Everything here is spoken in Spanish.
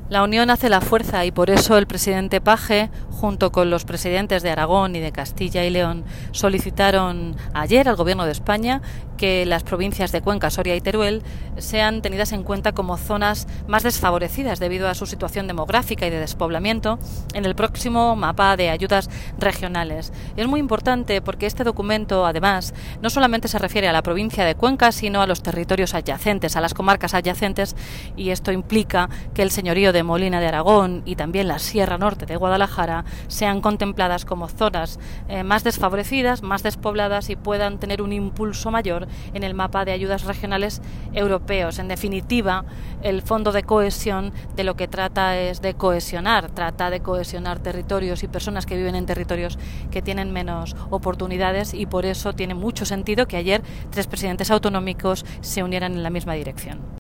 La unión hace la fuerza y por eso el presidente Page, junto con los presidentes de Aragón y de Castilla y León, solicitaron ayer al Gobierno de España que las provincias de Cuenca, Soria y Teruel sean tenidas en cuenta como zonas más desfavorecidas debido a su situación demográfica y de despoblamiento en el próximo mapa de ayudas regionales. Es muy importante porque este documento, además, no solamente se refiere a la provincia de Cuenca, sino a los territorios adyacentes, a las comarcas adyacentes, y esto implica que el señorío de Molina de Aragón y también la Sierra Norte de Guadalajara sean contempladas como zonas más desfavorecidas, más despobladas y puedan tener un impulso mayor en el mapa de ayudas regionales europeos. En definitiva, el Fondo de Cohesión de lo que trata es de cohesionar, trata de cohesionar territorios y personas que viven en territorios que tienen menos oportunidades, y por eso tiene mucho sentido que ayer 3 presidentes autonómicos se unieran en la misma dirección.